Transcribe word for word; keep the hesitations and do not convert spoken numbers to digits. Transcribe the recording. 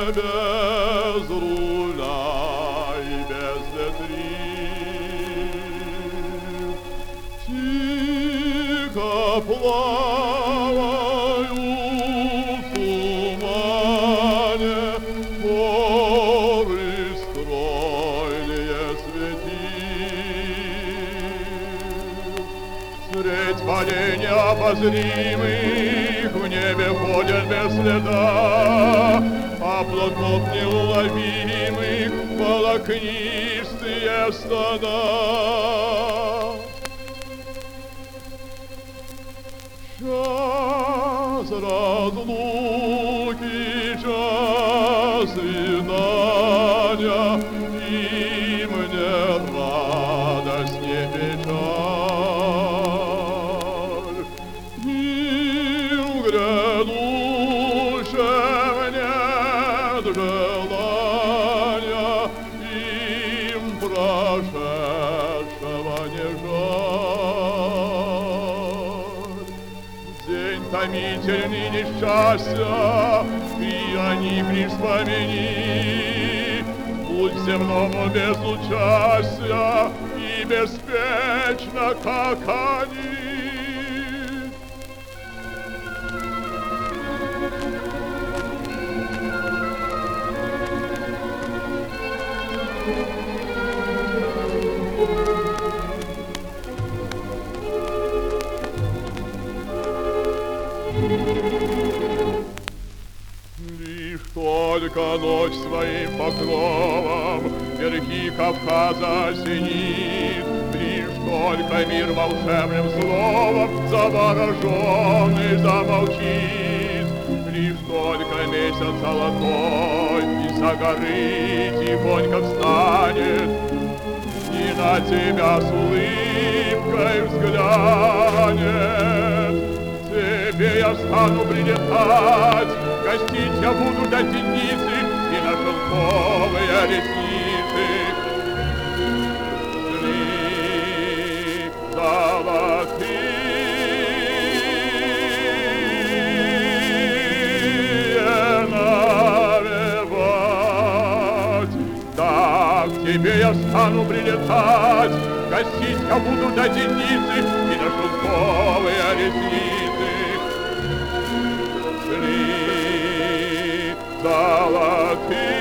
без руля и без ветрил. Тихо плаваю в тумане, горы стройные светил. Средь полей необозримых в небе ходят без следа, облаков неуловимых волокнистые стада. Час разлуки, час свидания, и мне радость не печаль. И в грядущем нет желания, им прошедшего не жаль. День томительный несчастья, и о них лишь вспомини. Путь земному без участия и беспечно, как они. Лишь только ночь своим покровом верхи Кавказа осенит, лишь только мир волшебным словом завороженный замолчит, лишь только месяц золотой из-за горы тихонько встанет и на тебя с улыбкой взглянет. Тебе я стану прилетать, гостить я буду до темницы и на шелковые ресницы. Шли золотые навевать. Да, к тебе я стану прилетать, гостить я буду до темницы и на шелковые ресницы. Шли золотые